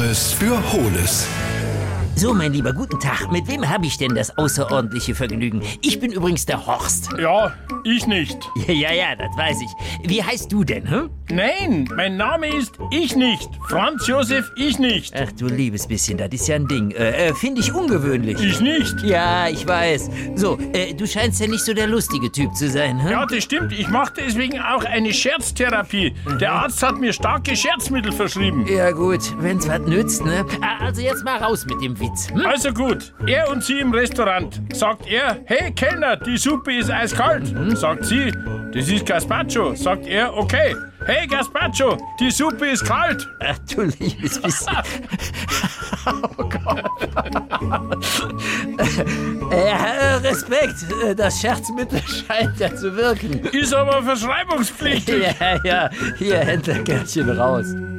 Bares für Hohles. So, mein Lieber, guten Tag. Mit wem habe ich denn das außerordentliche Vergnügen? Ich bin übrigens der Horst. Ja, ich nicht. Ja, das weiß ich. Wie heißt du denn, hm? Nein, mein Name ist Ich nicht. Franz Josef Ich nicht. Ach du liebes bisschen, das ist ja ein Ding. Finde ich ungewöhnlich. Ich nicht. Ja, ich weiß. So, du scheinst ja nicht so der lustige Typ zu sein, hm? Ja, das stimmt. Ich mache deswegen auch eine Scherztherapie. Der Arzt hat mir starke Scherzmittel verschrieben. Ja gut, wenn's was nützt, ne? Also jetzt mal raus mit dem Witz. Hm? Also gut, er und sie im Restaurant. Sagt er, hey Kellner, die Suppe ist eiskalt. Sagt sie, das ist Gazpacho. Sagt er, okay. Hey Gazpacho, die Suppe ist kalt. Ach du liebes bisschen. Oh Gott. Respekt, das Scherzmittel scheint ja zu wirken. Ist aber verschreibungspflichtig. Ja, hier, Händlerkärtchen raus.